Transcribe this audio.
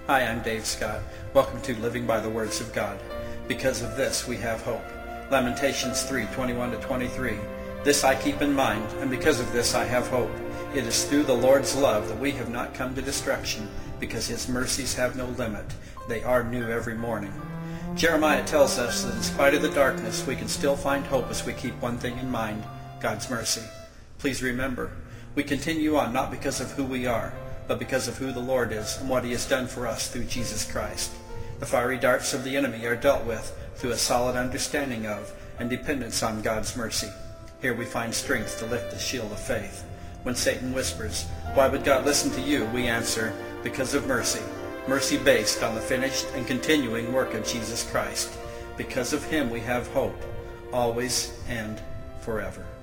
Hi, I'm Dave Scott. Welcome to Living by the Words of God. Because of this we have hope. Lamentations 3:21-23. This I keep in mind, and because of this I have hope. It is through the Lord's love that we have not come to destruction, because his mercies have no limit. They are new every morning. Jeremiah tells us that in spite of the darkness, we can still find hope as we keep one thing in mind, God's mercy. Please remember, we continue on not because of who we are, but because of who the Lord is and what he has done for us through Jesus Christ. The fiery darts of the enemy are dealt with through a solid understanding of and dependence on God's mercy. Here we find strength to lift the shield of faith. When Satan whispers, "Why would God listen to you?" we answer, because of mercy. Mercy based on the finished and continuing work of Jesus Christ. Because of him we have hope, always and forever.